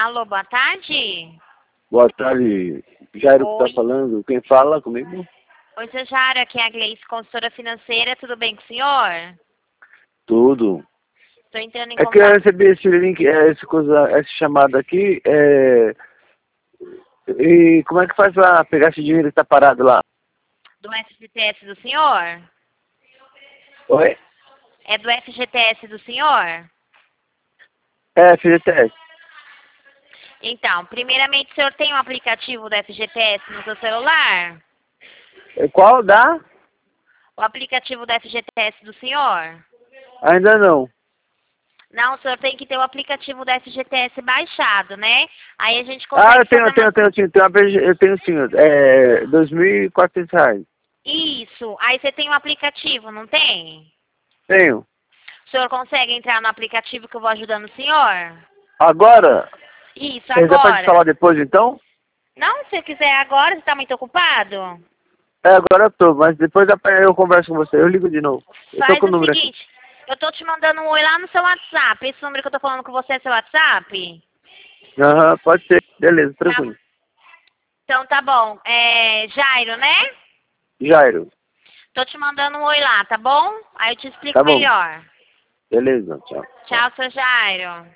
Alô, boa tarde. Boa tarde, Jairo que Oi. tá falando. Quem fala comigo? Oi, seu Jairo, aqui é a Gleice, consultora financeira. Tudo bem com o senhor? Tudo. Estou entrando em É que eu contato recebi esse link, essa chamada aqui, e como é que faz pra pegar esse dinheiro que tá parado lá? do FGTS do senhor. Oi? É do FGTS do senhor? É, FGTS. Então, primeiramente, o senhor tem um aplicativo do FGTS no seu celular? Qual dá? O aplicativo do FGTS do senhor? Ainda não. Não, o senhor tem que ter o aplicativo do FGTS baixado, né? Aí a gente Ah, consegue fazer uma... eu tenho sim, R$ 2.400. Isso, aí você tem um aplicativo, não tem? Tenho. O senhor consegue entrar no aplicativo que eu vou ajudando o senhor? Agora, Isso, você já pode agora. falar depois então? Não, se quiser agora, você está muito ocupado? É, agora eu tô, mas depois eu converso com você, eu ligo de novo. Eu tô Faz com o o número aqui. seguinte, eu tô te mandando um oi lá no seu WhatsApp. Esse número que eu tô falando com você é seu WhatsApp? Aham, pode ser. Beleza, Tá. tranquilo. Então tá bom. É Jairo, né? Jairo. Tô te mandando um oi lá, tá bom? Aí eu te explico Tá bom. melhor. Beleza, tchau. Tchau, seu Jairo.